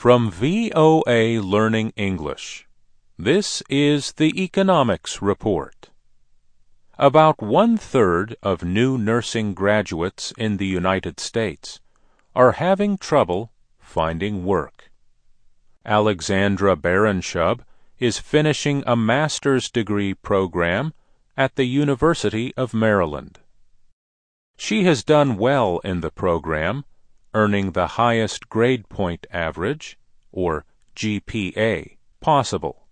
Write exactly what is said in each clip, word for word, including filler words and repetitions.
From V O A Learning English, this is the Economics Report. About one-third of new nursing graduates in the United States are having trouble finding work. Alexandra Baranshub is finishing a master's degree program at the University of Maryland. She has done well in the program, earning the highest grade point average, or G P A, possible.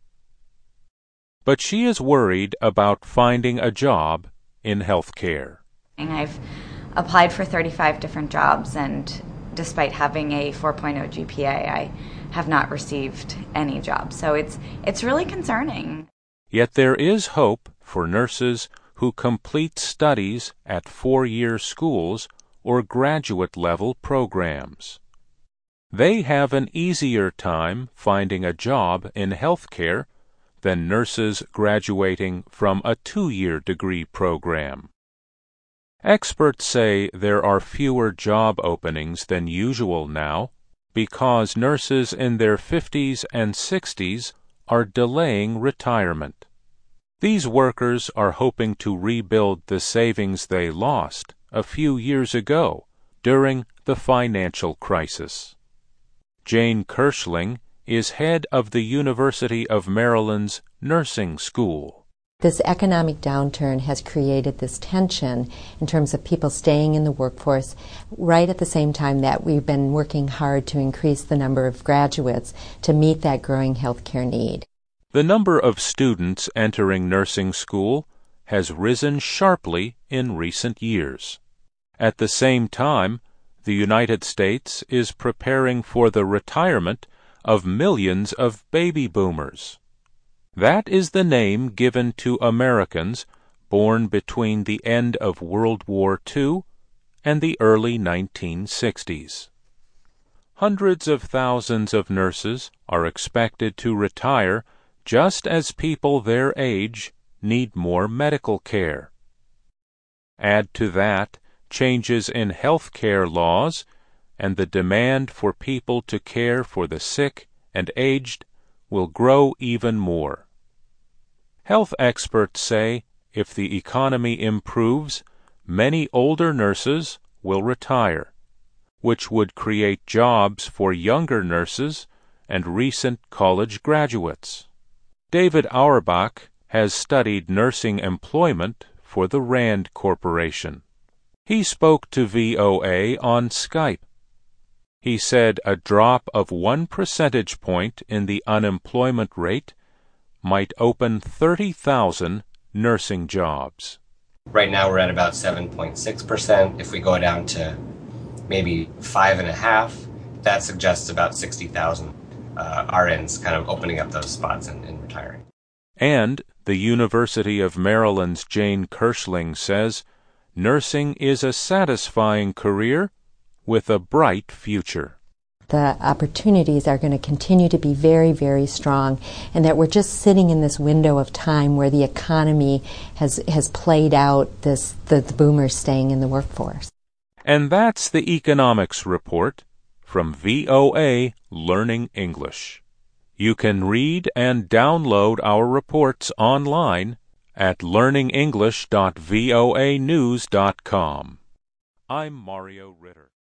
But she is worried about finding a job in healthcare. I've applied for thirty-five different jobs, and despite having a four point oh G P A, I have not received any job. So it's it's really concerning. Yet there is hope for nurses who complete studies at four-year schools or graduate-level programs. They have an easier time finding a job in healthcare than nurses graduating from a two-year degree program. Experts say there are fewer job openings than usual now because nurses in their fifties and sixties are delaying retirement. These workers are hoping to rebuild the savings they lost a few years ago during the financial crisis. Jane Kirschling is head of the University of Maryland's nursing school. This economic downturn has created this tension in terms of people staying in the workforce right at the same time that we've been working hard to increase the number of graduates to meet that growing healthcare need. The number of students entering nursing school has risen sharply in recent years. At the same time, the United States is preparing for the retirement of millions of baby boomers. That is the name given to Americans born between the end of World War Two and the early nineteen sixties. Hundreds of thousands of nurses are expected to retire just as people their age need more medical care. Add to that changes in health care laws, and the demand for people to care for the sick and aged will grow even more. Health experts say if the economy improves, many older nurses will retire, which would create jobs for younger nurses and recent college graduates. David Auerbach has studied nursing employment for the Rand Corporation. He spoke to V O A on Skype. He said a drop of one percentage point in the unemployment rate might open thirty thousand nursing jobs. Right now we're at about seven point six percent. If we go down to maybe five point five percent, that suggests about sixty thousand uh, R Ns kind of opening up those spots and, and retiring. And the University of Maryland's Jane Kirschling says nursing is a satisfying career with a bright future. The opportunities are going to continue to be very, very strong, and that we're just sitting in this window of time where the economy has, has played out this the, the boomers staying in the workforce. And that's the Economics Report from V O A Learning English. You can read and download our reports online at learning english dot voa news dot com. I'm Mario Ritter.